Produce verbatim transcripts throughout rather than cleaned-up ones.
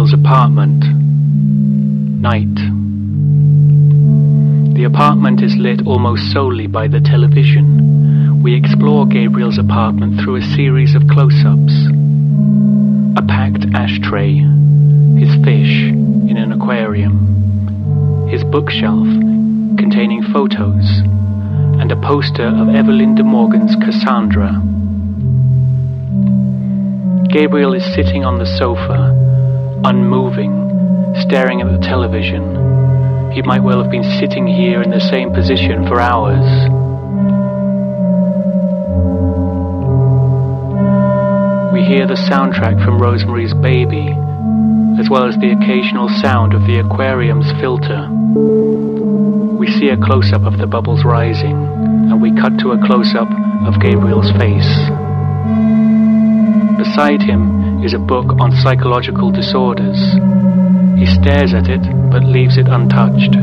Gabriel's apartment. Night. The apartment is lit almost solely by the television. We explore Gabriel's apartment through a series of close-ups. A packed ashtray, his fish in an aquarium, his bookshelf containing photos, and a poster of Evelyn de Morgan's Cassandra. Gabriel is sitting on the sofa, unmoving, staring at the television. He might well have been sitting here in the same position for hours. We hear the soundtrack from Rosemary's Baby, as well as the occasional sound of the aquarium's filter. We see a close-up of the bubbles rising, and we cut to a close-up of Gabriel's face. Beside him is a book on psychological disorders. He stares at it, but leaves it untouched.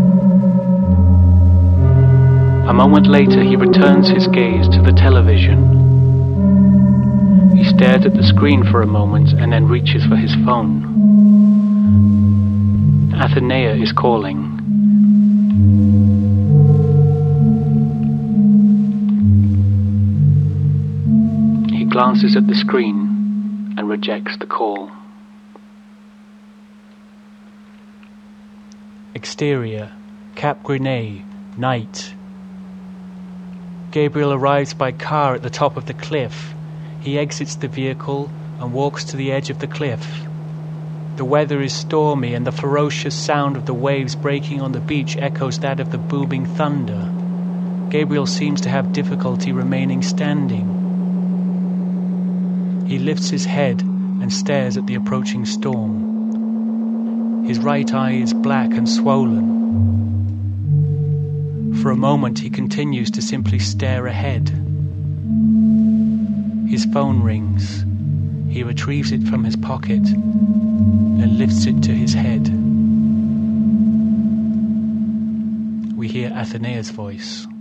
A moment later, he returns his gaze to the television. He stares at the screen for a moment and then reaches for his phone. Athenea is calling. He glances at the screen and rejects the call. Exterior, Cap Grenay, night. Gabriel arrives by car at the top of the cliff. He exits the vehicle and walks to the edge of the cliff. The weather is stormy and the ferocious sound of the waves breaking on the beach echoes that of the booming thunder. Gabriel seems to have difficulty remaining standing. He lifts his head and stares at the approaching storm. His right eye is black and swollen. For a moment he continues to simply stare ahead. His phone rings. He retrieves it from his pocket and lifts it to his head. We hear Athenea's voice.